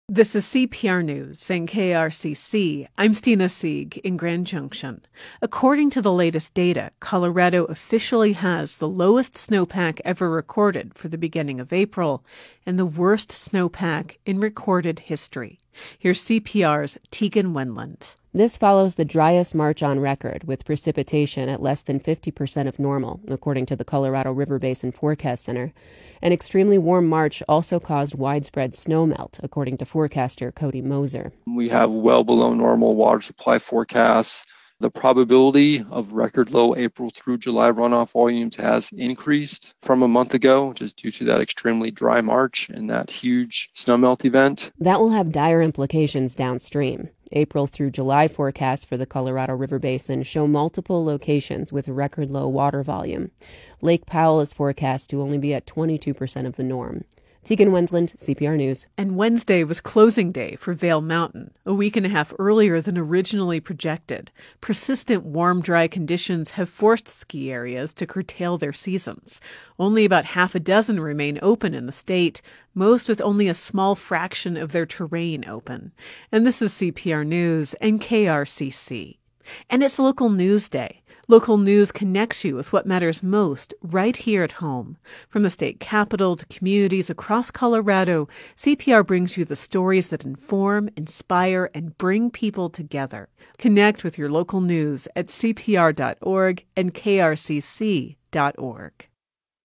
This is CPR News and KRCC. I'm Stina Sieg in Grand Junction. According to the latest data, Colorado officially has the lowest snowpack ever recorded for the beginning of April and the worst snowpack in recorded history. Here's CPR's Tegan Wendland. This follows the driest March on record, with precipitation at less than 50% of normal, according to the Colorado River Basin Forecast Center. An extremely warm March also caused widespread snowmelt, according to forecaster Cody Moser. We have well below normal water supply forecasts. The probability of record low April through July runoff volumes has increased from a month ago, just due to that extremely dry March and that huge snowmelt event. That will have dire implications downstream. April through July forecasts for the Colorado River Basin show multiple locations with record low water volume. Lake Powell is forecast to only be at 22% of the norm. Tegan Wendland, CPR News. And Wednesday was closing day for Vail Mountain, a week and a half earlier than originally projected. Persistent warm, dry conditions have forced ski areas to curtail their seasons. Only about half a dozen remain open in the state, most with only a small fraction of their terrain open. And this is CPR News and KRCC. And it's Local News Day. Local news connects you with what matters most right here at home. From the state capitol to communities across Colorado, CPR brings you the stories that inform, inspire, and bring people together. Connect with your local news at cpr.org and krcc.org.